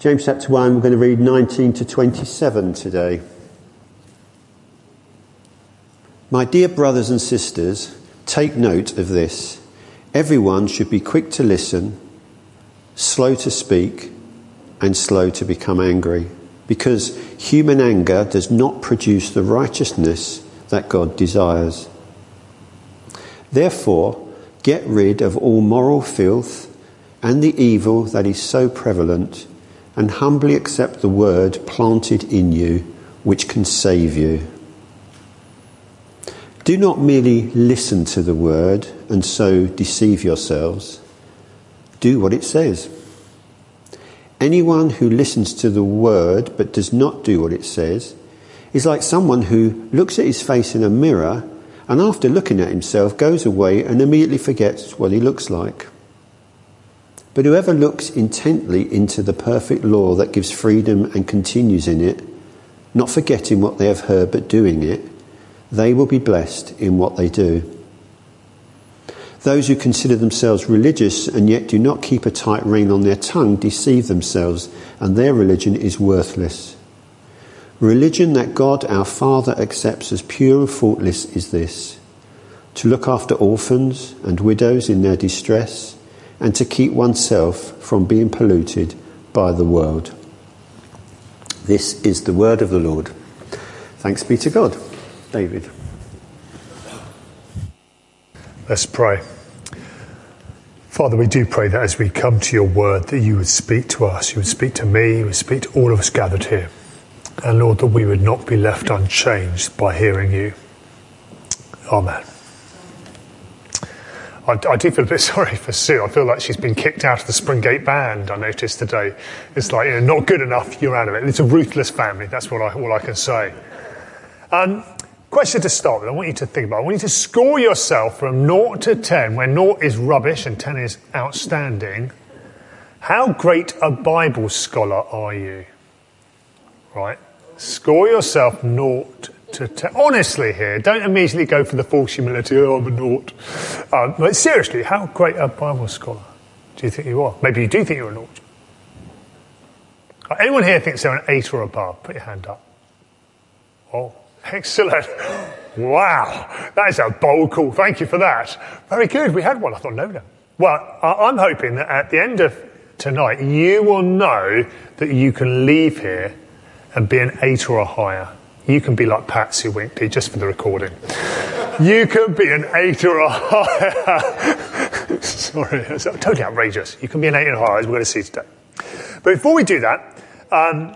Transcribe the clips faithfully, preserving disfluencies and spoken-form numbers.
James chapter one, we're going to read nineteen to twenty-seven today. My dear brothers and sisters, take note of this. Everyone should be quick to listen, slow to speak, and slow to become angry, because human anger does not produce the righteousness that God desires. Therefore, get rid of all moral filth and the evil that is so prevalent, and humbly accept the word planted in you, which can save you. Do not merely listen to the word and so deceive yourselves. Do what it says. Anyone who listens to the word but does not do what it says is like someone who looks at his face in a mirror and after looking at himself goes away and immediately forgets what he looks like. But whoever looks intently into the perfect law that gives freedom and continues in it, not forgetting what they have heard but doing it, they will be blessed in what they do. Those who consider themselves religious and yet do not keep a tight rein on their tongue deceive themselves, and their religion is worthless. Religion that God our Father accepts as pure and faultless is this: to look after orphans and widows in their distress, and to keep oneself from being polluted by the world. This is the word of the Lord. Thanks be to God. David. Let's pray. Father, we do pray that as we come to your word, that you would speak to us, you would speak to me, you would speak to all of us gathered here. And Lord, that we would not be left unchanged by hearing you. Amen. I, I do feel a bit sorry for Sue. I feel like she's been kicked out of the Springgate band, I noticed today. It's like, you know, not good enough, you're out of it. It's a ruthless family, that's what I, all I can say. Um, question to start with, I want you to think about. I want you to score yourself from zero to ten, where zero is rubbish and ten is outstanding. How great a Bible scholar are you? Right? Score yourself zero to ten. Honestly here, don't immediately go for the false humility, oh, I'm a naught. Um, but seriously, how great a Bible scholar do you think you are? Maybe you do think you're a naught. Anyone here thinks they're an eight or above? Put your hand up. Oh, excellent. Wow. That is a bold call. Thank you for that. Very good. We had one. I thought, no, no. Well, I'm hoping that at the end of tonight, you will know that you can leave here and be an eight or a higher. You can be like Patsy Winkley, just for the recording. You can be an eight or a higher. Sorry, it's totally outrageous. You can be an eight or a higher, as we're going to see today. But before we do that, um,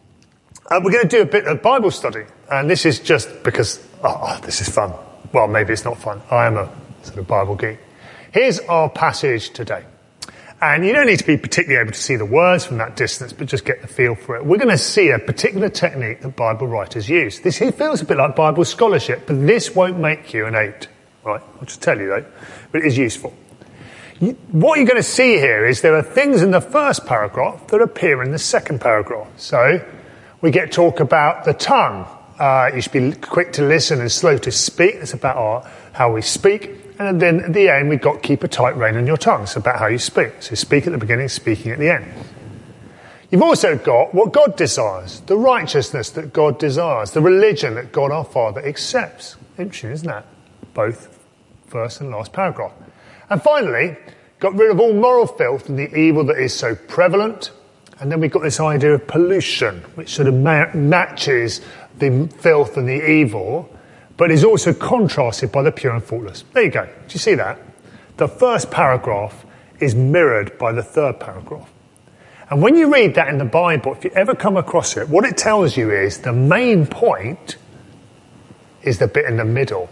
uh, we're going to do a bit of Bible study. And this is just because, oh, this is fun. Well, maybe it's not fun. I am a sort of Bible geek. Here's our passage today. And you don't need to be particularly able to see the words from that distance, but just get the feel for it. We're going to see a particular technique that Bible writers use. This here feels a bit like Bible scholarship, but this won't make you an eight. Right? I'll just tell you, though. But it is useful. You, what you're going to see here is there are things in the first paragraph that appear in the second paragraph. So we get talk about the tongue. Uh, you should be quick to listen and slow to speak. It's about our, how we speak. And then at the end, we've got keep a tight rein on your tongue. It's about how you speak. So speak at the beginning, speaking at the end. You've also got what God desires, the righteousness that God desires, the religion that God our Father accepts. Interesting, isn't that? Both first and last paragraph. And finally, got rid of all moral filth and the evil that is so prevalent. And then we've got this idea of pollution, which sort of ma- matches the filth and the evil, but is also contrasted by the pure and faultless. There you go. Do you see that? The first paragraph is mirrored by the third paragraph. And when you read that in the Bible, if you ever come across it, what it tells you is the main point is the bit in the middle.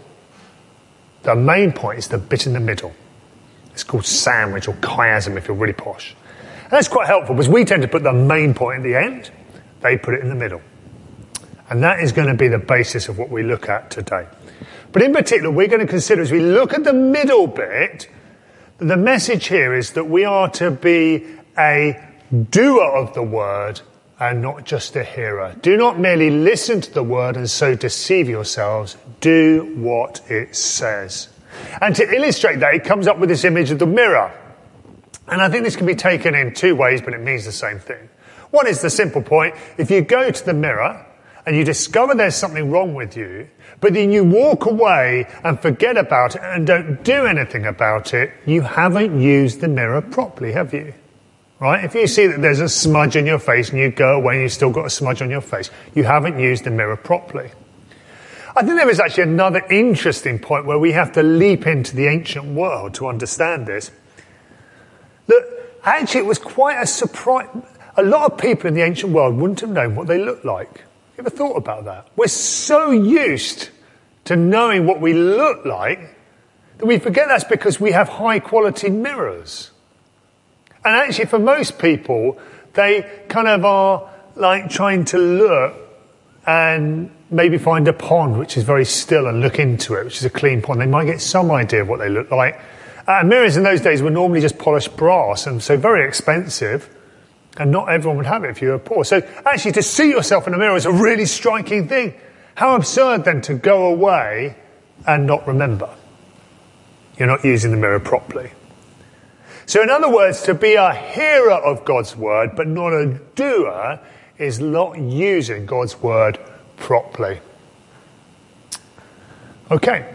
The main point is the bit in the middle. It's called sandwich or chiasm if you're really posh. And that's quite helpful because we tend to put the main point at the end. They put it in the middle. And that is going to be the basis of what we look at today. But in particular, we're going to consider, as we look at the middle bit, the message here is that we are to be a doer of the word and not just a hearer. Do not merely listen to the word and so deceive yourselves. Do what it says. And to illustrate that, it comes up with this image of the mirror. And I think this can be taken in two ways, but it means the same thing. One is the simple point. If you go to the mirror and you discover there's something wrong with you, but then you walk away and forget about it and don't do anything about it, you haven't used the mirror properly, have you? Right? If you see that there's a smudge in your face and you go away and you've still got a smudge on your face, you haven't used the mirror properly. I think there is actually another interesting point where we have to leap into the ancient world to understand this. That actually it was quite a surprise. A lot of people in the ancient world wouldn't have known what they looked like. You ever thought about that? We're so used to knowing what we look like that we forget that's because we have high quality mirrors. And actually for most people, they kind of are like trying to look and maybe find a pond which is very still and look into it, which is a clean pond. They might get some idea of what they look like. Uh, mirrors in those days were normally just polished brass and so very expensive. And not everyone would have it if you were poor. So actually to see yourself in a mirror is a really striking thing. How absurd then to go away and not remember. You're not using the mirror properly. So in other words, to be a hearer of God's word but not a doer is not using God's word properly. Okay.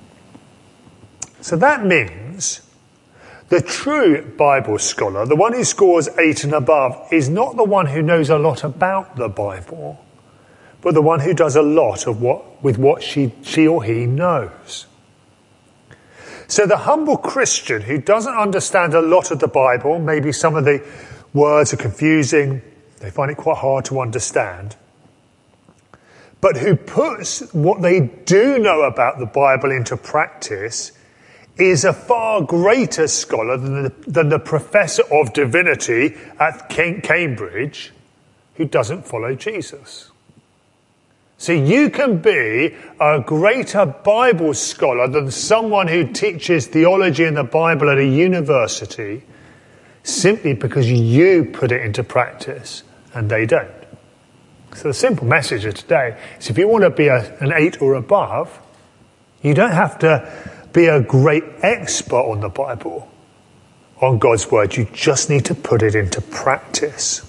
So that means the true Bible scholar, the one who scores eight and above, is not the one who knows a lot about the Bible, but the one who does a lot of what with what she, she or he knows. So the humble Christian who doesn't understand a lot of the Bible, maybe some of the words are confusing, they find it quite hard to understand, but who puts what they do know about the Bible into practice is a far greater scholar than the, than the professor of divinity at Cambridge who doesn't follow Jesus. So you can be a greater Bible scholar than someone who teaches theology and the Bible at a university simply because you put it into practice and they don't. So the simple message of today is if you want to be a, an eight or above, you don't have to be a great expert on the Bible, on God's word. You just need to put it into practice.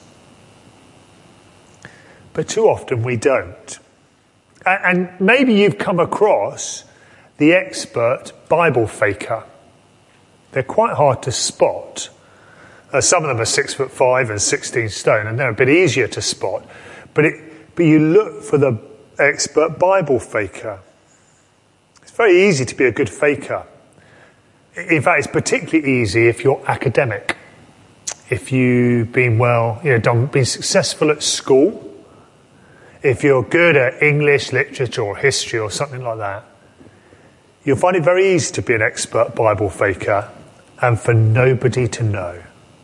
But too often we don't. And maybe you've come across the expert Bible faker. They're quite hard to spot. Uh, some of them are six foot five and sixteen stone, and they're a bit easier to spot. But it, but you look for the expert Bible faker. It's very easy to be a good faker. In fact, it's particularly easy if you're academic. If you've been well, you know, done, been successful at school. If you're good at English, literature, or history, or something like that, you'll find it very easy to be an expert Bible faker and for nobody to know.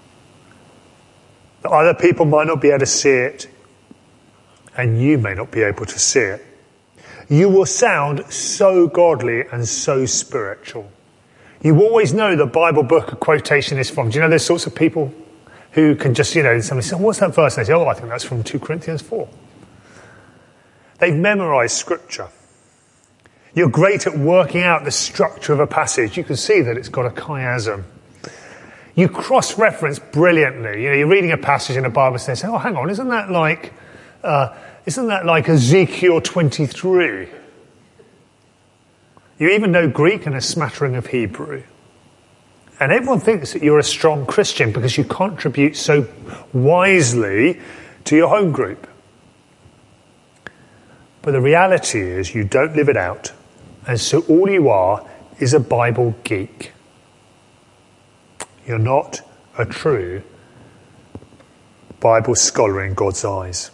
Other people might not be able to see it, and you may not be able to see it. You will sound so godly and so spiritual. You always know the Bible book a quotation is from. Do you know there's sorts of people who can just, you know, somebody says, what's that verse? And they say, oh, I think that's from two Corinthians four. They've memorized scripture. You're great at working out the structure of a passage. You can see that it's got a chiasm. You cross-reference brilliantly. You know, you're reading a passage in the Bible and say, oh, hang on, isn't that like, uh, isn't that like Ezekiel twenty-three? You even know Greek and a smattering of Hebrew. And everyone thinks that you're a strong Christian because you contribute so wisely to your home group. But the reality is you don't live it out. And so all you are is a Bible geek. You're not a true Bible scholar in God's eyes.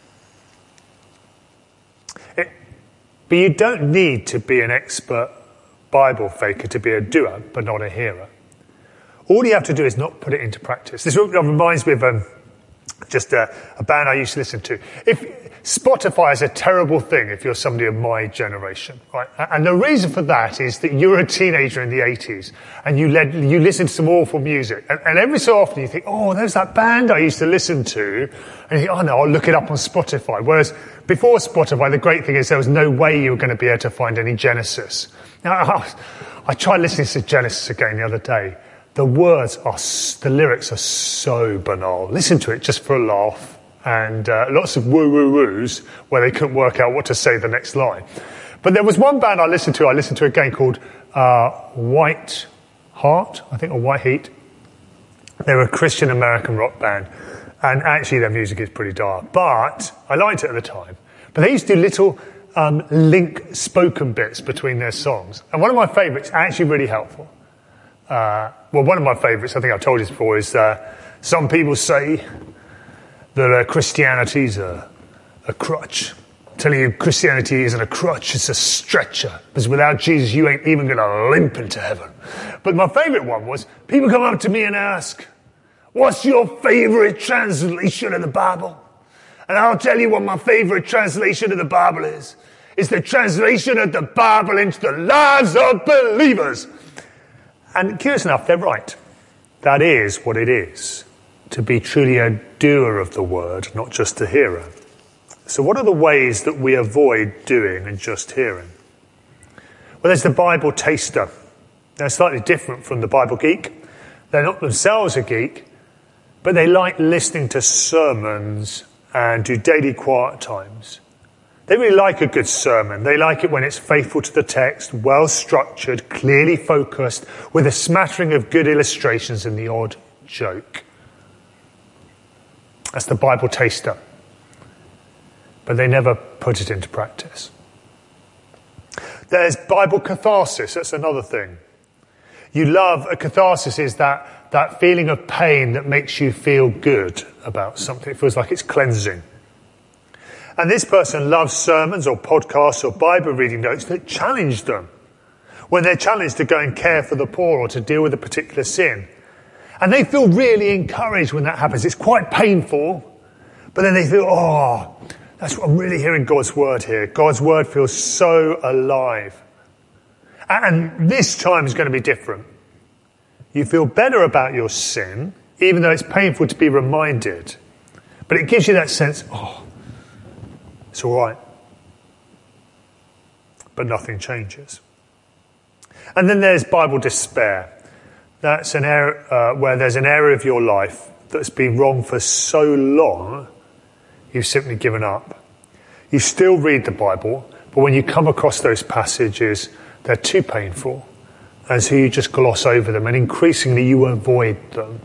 It, but you don't need to be an expert Bible faker to be a doer, but not a hearer. All you have to do is not put it into practice. This reminds me of um, just a, a band I used to listen to. If Spotify is a terrible thing if you're somebody of my generation, right? And the reason for that is that you were a teenager in the eighties and you led, you listened to some awful music. And, and every so often you think, oh, there's that band I used to listen to. And you think, oh no, I'll look it up on Spotify. Whereas before Spotify, the great thing is there was no way you were going to be able to find any Genesis. Now, I, I tried listening to Genesis again the other day. the words are, the lyrics are so banal. Listen to it just for a laugh, and uh, lots of woo-woo-woos where they couldn't work out what to say the next line. But there was one band I listened to, I listened to again called uh, White Heart, I think, or White Heat. They were a Christian American rock band, and actually their music is pretty dark, but I liked it at the time. But they used to do little um, link spoken bits between their songs, and one of my favourites, actually really helpful. Uh, well, one of my favourites, I think I've told you before, is uh, some people say that uh, Christianity's a, a crutch. I'm telling you, Christianity isn't a crutch, it's a stretcher. Because without Jesus, you ain't even going to limp into heaven. But my favourite one was, people come up to me and ask, what's your favourite translation of the Bible? And I'll tell you what my favourite translation of the Bible is. It's the translation of the Bible into the lives of believers. And curious enough, they're right. That is what it is, to be truly a doer of the word, not just a hearer. So what are the ways that we avoid doing and just hearing? Well, there's the Bible taster. They're slightly different from the Bible geek. They're not themselves a geek, but they like listening to sermons and do daily quiet times. They really like a good sermon. They like it when it's faithful to the text, well structured, clearly focused, with a smattering of good illustrations and the odd joke. That's the Bible taster. But they never put it into practice. There's Bible catharsis. That's another thing. You love, a catharsis is that, that feeling of pain that makes you feel good about something. It feels like it's cleansing. And this person loves sermons or podcasts or Bible reading notes that challenge them. When they're challenged to go and care for the poor or to deal with a particular sin. And they feel really encouraged when that happens. It's quite painful, but then they feel, oh, that's what I'm really hearing God's word here. God's word feels so alive. And this time is going to be different. You feel better about your sin, even though it's painful to be reminded. But it gives you that sense, oh, it's all right. But nothing changes. And then there's Bible despair. That's an area uh, where there's an area of your life that's been wrong for so long, you've simply given up. You still read the Bible, but when you come across those passages, they're too painful. And so you just gloss over them, and increasingly you avoid them.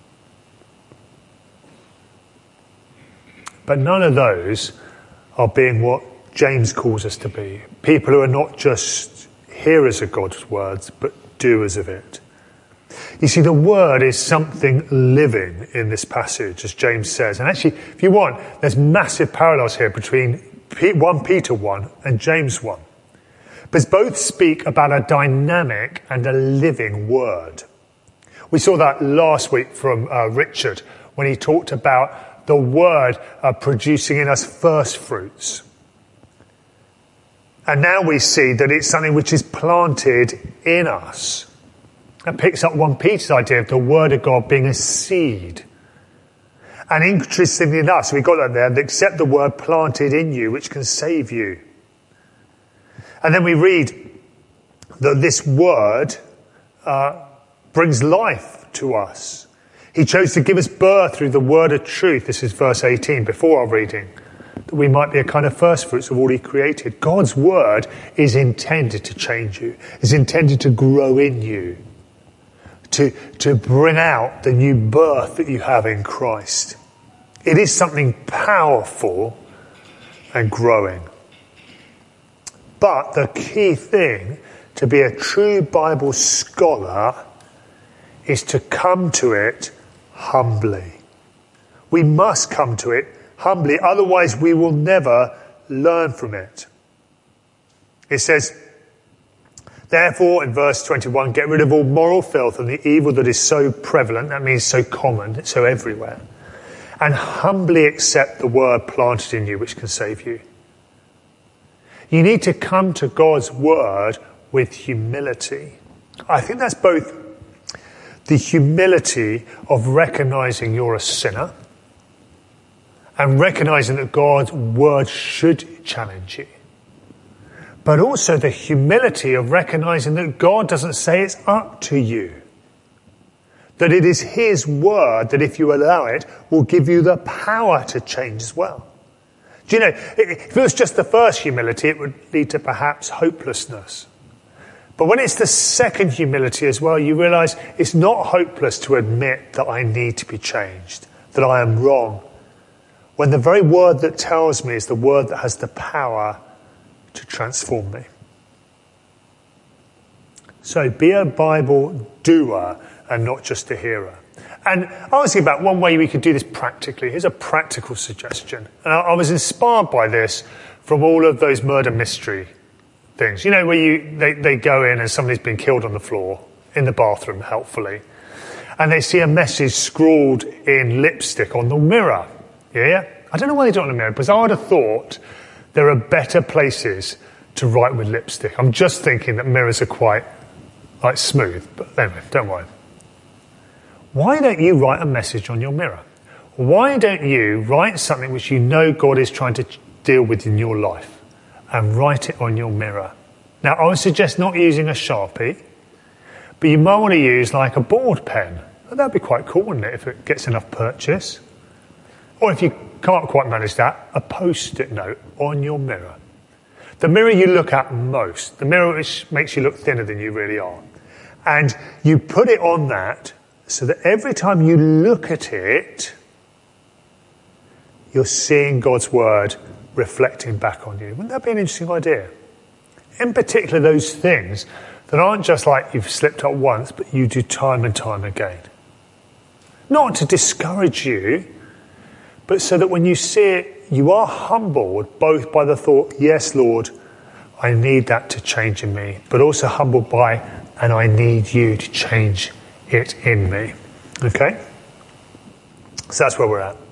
But none of those are being what James calls us to be. People who are not just hearers of God's words, but doers of it. You see, the word is something living in this passage, as James says. And actually, if you want, there's massive parallels here between First Peter one and James one. Because both speak about a dynamic and a living word. We saw that last week from uh, Richard, when he talked about the word uh, producing in us first fruits. And now we see that it's something which is planted in us. That picks up First Peter's idea of the word of God being a seed. And interestingly enough, so we got that there, accept the word planted in you, which can save you. And then we read that this word uh, brings life to us. He chose to give us birth through the word of truth. This is verse eighteen, before our reading. That we might be a kind of first fruits of all he created. God's word is intended to change you. Is intended to grow in you. To, to bring out the new birth that you have in Christ. It is something powerful and growing. But the key thing to be a true Bible scholar is to come to it humbly. We must come to it humbly, otherwise we will never learn from it. It says, therefore, in verse twenty-one, get rid of all moral filth and the evil that is so prevalent, that means so common, it's so everywhere, and humbly accept the word planted in you which can save you. You need to come to God's word with humility. I think that's both the humility of recognizing you're a sinner and recognizing that God's word should challenge you. But also the humility of recognizing that God doesn't say it's up to you. That it is his word that, if you allow it, will give you the power to change as well. Do you know, if it was just the first humility, it would lead to perhaps hopelessness. But when it's the second humility as well, you realise it's not hopeless to admit that I need to be changed, that I am wrong, when the very word that tells me is the word that has the power to transform me. So be a Bible doer and not just a hearer. And I was thinking about one way we could do this practically. Here's a practical suggestion. And I, I was inspired by this from all of those murder mystery things. You know, where you they, they go in and somebody's been killed on the floor in the bathroom, helpfully. And they see a message scrawled in lipstick on the mirror. Yeah? I don't know why they do it on the mirror, because I would have thought there are better places to write with lipstick. I'm just thinking that mirrors are quite, like, smooth. But anyway, don't worry. Why don't you write a message on your mirror? Why don't you write something which you know God is trying to deal with in your life and write it on your mirror? Now, I would suggest not using a Sharpie, but you might want to use like a board pen. That'd be quite cool, wouldn't it, if it gets enough purchase? Or if you can't quite manage that, a post-it note on your mirror. The mirror you look at most, the mirror which makes you look thinner than you really are. And you put it on that so that every time you look at it, you're seeing God's word reflecting back on you. Wouldn't that be an interesting idea? In particular, those things that aren't just like you've slipped up once, but you do time and time again. Not to discourage you, but so that when you see it, you are humbled both by the thought, yes, Lord, I need that to change in me, but also humbled by, and I need you to change it in me. Okay? So that's where we're at.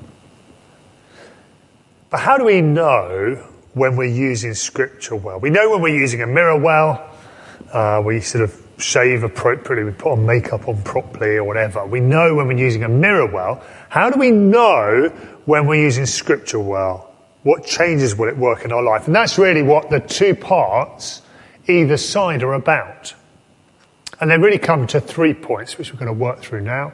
But how do we know when we're using scripture well? We know when we're using a mirror well. Uh, we sort of shave appropriately, we put on makeup on properly or whatever. We know when we're using a mirror well. How do we know when we're using scripture well? What changes will it work in our life? And that's really what the two parts either side are about. And they really come to three points, which we're going to work through now.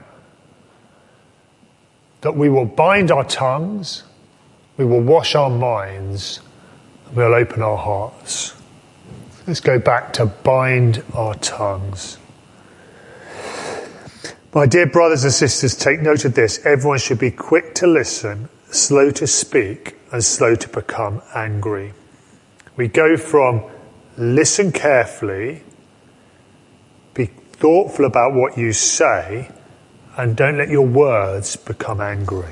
That we will bind our tongues, we will wash our minds, and we'll open our hearts. Let's go back to bind our tongues. My dear brothers and sisters, take note of this. Everyone should be quick to listen, slow to speak, and slow to become angry. We go from listen carefully, be thoughtful about what you say, and don't let your words become angry.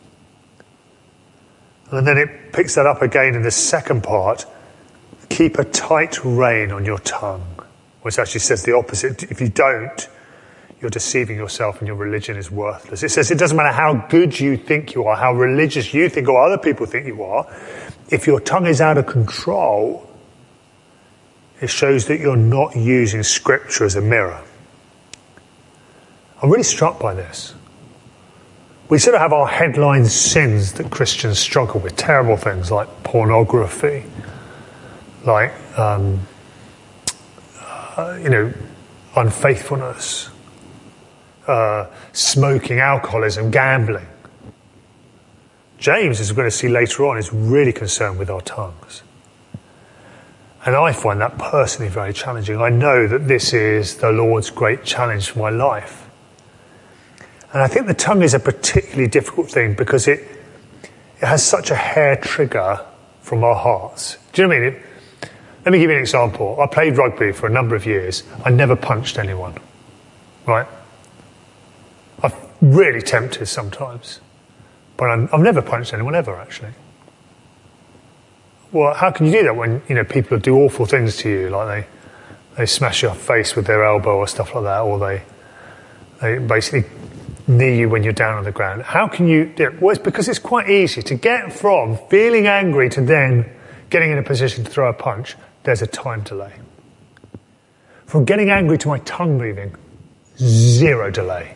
And then it picks that up again in the second part. Keep a tight rein on your tongue. Which actually says the opposite. If you don't, you're deceiving yourself and your religion is worthless. It says it doesn't matter how good you think you are, how religious you think or other people think you are. If your tongue is out of control, it shows that you're not using scripture as a mirror. I'm really struck by this. We sort of have our headline sins that Christians struggle with. Terrible things like pornography, like, um, uh, you know, unfaithfulness, uh, smoking, alcoholism, gambling. James, as we're going to see later on, is really concerned with our tongues. And I find that personally very challenging. I know that this is the Lord's great challenge for my life. And I think the tongue is a particularly difficult thing because it it has such a hair trigger from our hearts. Do you know what I mean? It, let me give you an example. I played rugby for a number of years. I never punched anyone. Right? I'm really tempted sometimes. But I'm, I've never punched anyone ever, actually. Well, how can you do that when, you know, people do awful things to you, like they they smash your face with their elbow or stuff like that, or they they basically knee you when you're down on the ground? How can you do it? Well, it's because it's quite easy to get from feeling angry to then getting in a position to throw a punch. There's a time delay. From getting angry to my tongue moving, zero delay.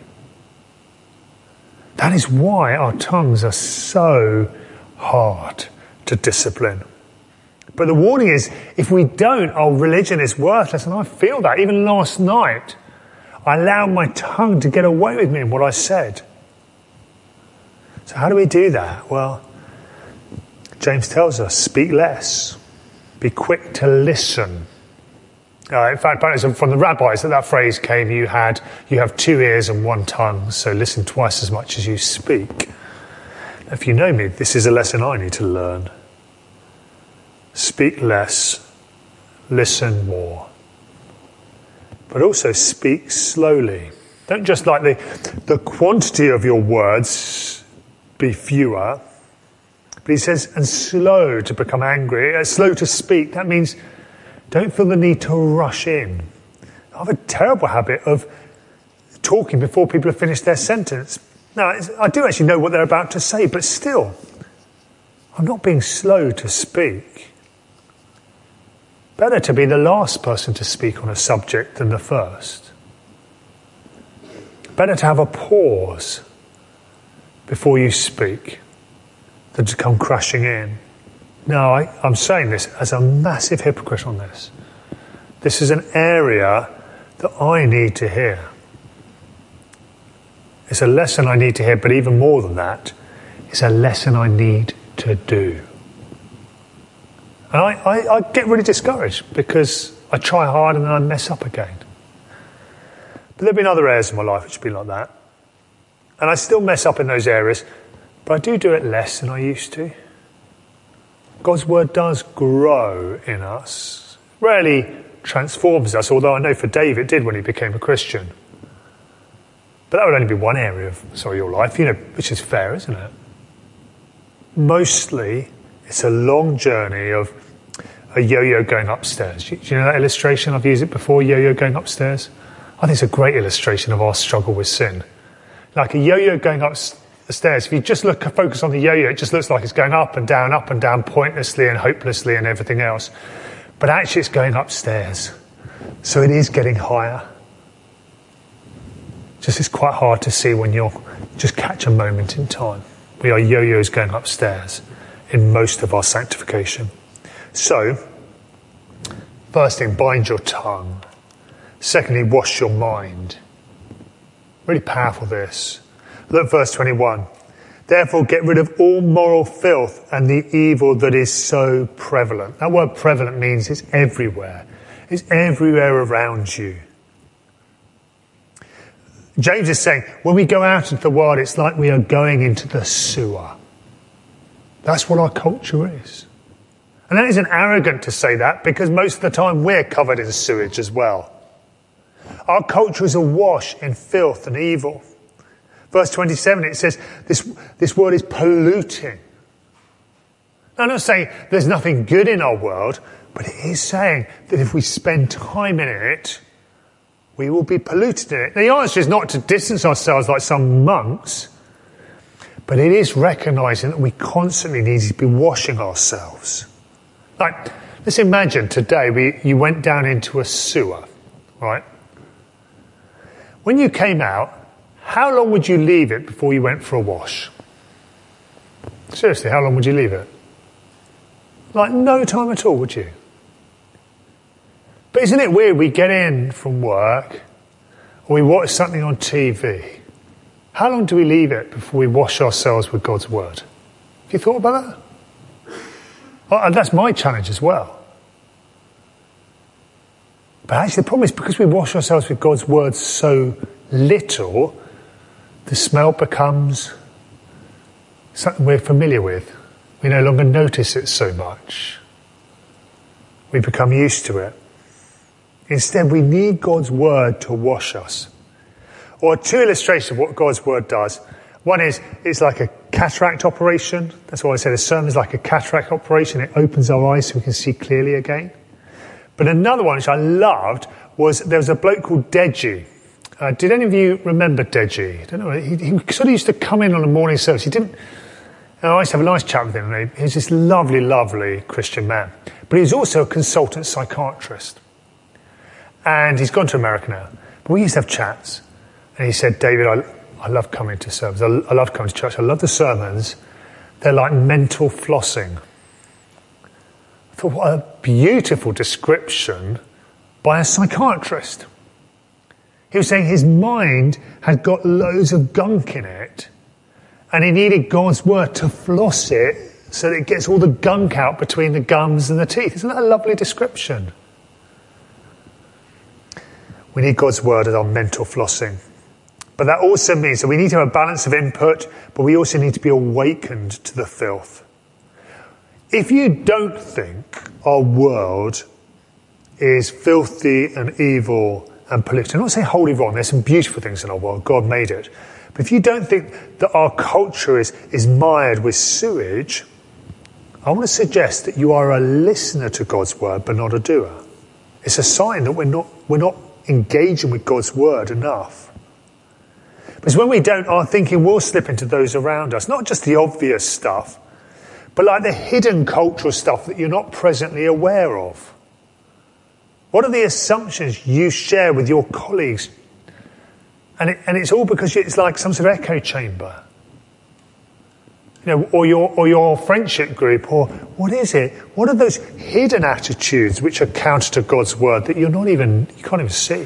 That is why our tongues are so hard to discipline. But the warning is, if we don't, our religion is worthless. And I feel that. Even last night, I allowed my tongue to get away with me in what I said. So how do we do that? Well, James tells us, speak less. Be quick to listen. Uh, in fact, from the rabbis that that phrase came, you had you have two ears and one tongue, so listen twice as much as you speak. If you know me, this is a lesson I need to learn. Speak less, listen more. But also speak slowly. Don't just like the, the quantity of your words be fewer. But he says, and slow to become angry, uh, slow to speak. That means don't feel the need to rush in. I have a terrible habit of talking before people have finished their sentence. Now, I do actually know what they're about to say, but still, I'm not being slow to speak. Better to be the last person to speak on a subject than the first. Better to have a pause before you speak than to come crashing in. No, I, I'm saying this as a massive hypocrite on this. This is an area that I need to hear. It's a lesson I need to hear, but even more than that, it's a lesson I need to do. And I, I, I get really discouraged because I try hard and then I mess up again. But there have been other areas in my life which have been like that. And I still mess up in those areas, but I do do it less than I used to. God's word does grow in us. Rarely transforms us, although I know for David it did when he became a Christian. But that would only be one area of sorry, your life, you know, which is fair, isn't it? Mostly, it's a long journey of a yo-yo going upstairs. Do you know that illustration? I've used it before, yo-yo going upstairs. I think it's a great illustration of our struggle with sin. Like a yo-yo going upstairs, if you just look, focus on the yo-yo, it just looks like it's going up and down, up and down, pointlessly and hopelessly and everything else. But actually it's going upstairs. So it is getting higher. Just it's quite hard to see when you're just catch a moment in time. We are yo-yos going upstairs in most of our sanctification. So, first thing, bind your tongue. Secondly, wash your mind. Really powerful this. Look at verse twenty-one. Therefore get rid of all moral filth and the evil that is so prevalent. That word prevalent means it's everywhere. It's everywhere around you. James is saying, when we go out into the world, it's like we are going into the sewer. That's what our culture is. And that isn't arrogant to say that, because most of the time we're covered in sewage as well. Our culture is awash in filth and evil. Verse twenty-seven, it says, this, this world is polluting. Now, I'm not saying there's nothing good in our world, but it is saying that if we spend time in it, we will be polluted in it. The answer is not to distance ourselves like some monks, but it is recognizing that we constantly need to be washing ourselves. Like, let's imagine today we, you went down into a sewer, right? When you came out, how long would you leave it before you went for a wash? Seriously, how long would you leave it? Like no time at all, would you? But isn't it weird? We get in from work, or we watch something on T V. How long do we leave it before we wash ourselves with God's word? Have you thought about that? Well, and that's my challenge as well. But actually the problem is because we wash ourselves with God's word so little, the smell becomes something we're familiar with. We no longer notice it so much. We become used to it. Instead, we need God's word to wash us. Or two illustrations of what God's word does. One is, it's like a cataract operation. That's why I said a sermon is like a cataract operation. It opens our eyes so we can see clearly again. But another one, which I loved, was there was a bloke called Deji. Uh, did any of you remember Deji? I don't know. He, he sort of used to come in on a morning service. He didn't... And I used to have a nice chat with him. And he was this lovely, lovely Christian man. But he was also a consultant psychiatrist. And he's gone to America now. But we used to have chats. And he said, David, I, I love coming to service. I, I love coming to church. I love the sermons. They're like mental flossing. I thought, what a beautiful description by a psychiatrist. He was saying his mind had got loads of gunk in it, and he needed God's word to floss it so that it gets all the gunk out between the gums and the teeth. Isn't that a lovely description? We need God's word as our mental flossing. But that also means that we need to have a balance of input, but we also need to be awakened to the filth. If you don't think our world is filthy and evil and polluted, I'm not saying wholly wrong, there's some beautiful things in our world, God made it. But if you don't think that our culture is, is mired with sewage, I want to suggest that you are a listener to God's word, but not a doer. It's a sign that we're not, we're not engaging with God's word enough. Because when we don't, our thinking will slip into those around us, not just the obvious stuff, but like the hidden cultural stuff that you're not presently aware of. What are the assumptions you share with your colleagues? And, it, and it's all because it's like some sort of echo chamber. You know, or your, or your friendship group, or what is it? What are those hidden attitudes which are counter to God's word that you're not even, you can't even see?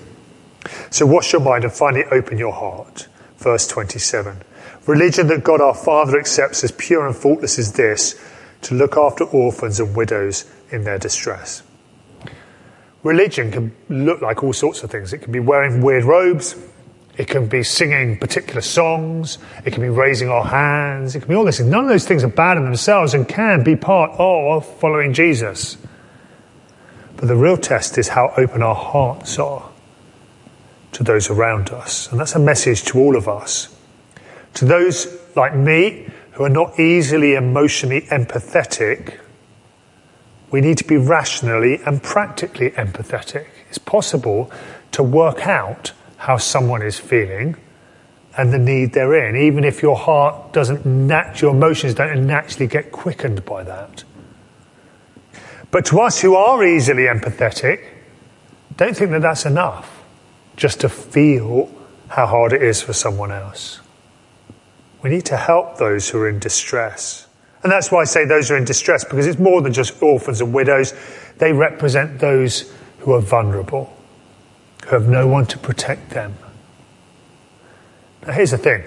So wash your mind and finally open your heart. Verse twenty-seven. Religion that God our Father accepts as pure and faultless is this, to look after orphans and widows in their distress. Religion can look like all sorts of things. It can be wearing weird robes. It can be singing particular songs. It can be raising our hands. It can be all this. None of those things are bad in themselves and can be part of following Jesus. But the real test is how open our hearts are to those around us. And that's a message to all of us. To those like me who are not easily emotionally empathetic, we need to be rationally and practically empathetic. It's possible to work out how someone is feeling and the need they're in, even if your heart doesn't, nat- your emotions don't naturally get quickened by that. But to us who are easily empathetic, don't think that that's enough just to feel how hard it is for someone else. We need to help those who are in distress. And that's why I say those who are in distress, because it's more than just orphans and widows. They represent those who are vulnerable, who have no one to protect them. Now here's the thing.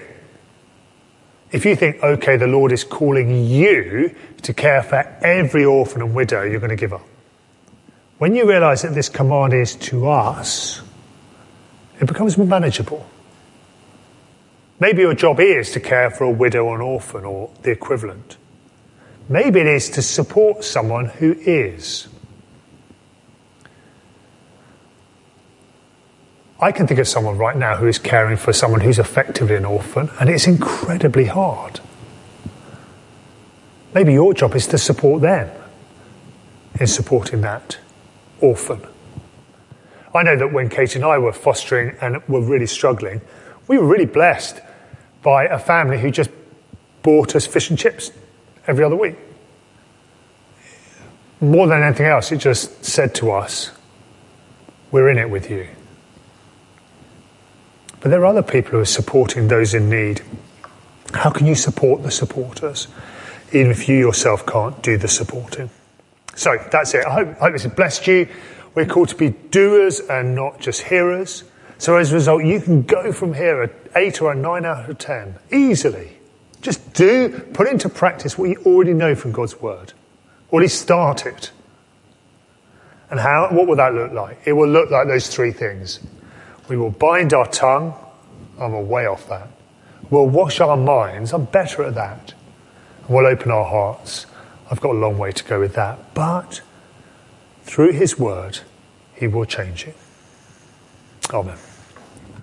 If you think, okay, the Lord is calling you to care for every orphan and widow, you're going to give up. When you realise that this command is to us, it becomes more manageable. Maybe your job is to care for a widow or an orphan or the equivalent. Maybe it is to support someone who is. I can think of someone right now who is caring for someone who's effectively an orphan, and it's incredibly hard. Maybe your job is to support them in supporting that orphan. I know that when Kate and I were fostering and were really struggling, we were really blessed by a family who just bought us fish and chips every other week. More than anything else, it just said to us, we're in it with you. But there are other people who are supporting those in need. How can you support the supporters, even if you yourself can't do the supporting? So that's it. I hope, I hope this has blessed you. We're called to be doers and not just hearers. So as a result, you can go from here at eight or a nine out of ten, easily. Just do, put into practice what you already know from God's word. Already started. And how? What will that look like? It will look like those three things. We will bind our tongue. I'm way off that. We'll wash our minds. I'm better at that. And we'll open our hearts. I've got a long way to go with that. But through his word, he will change it. Amen.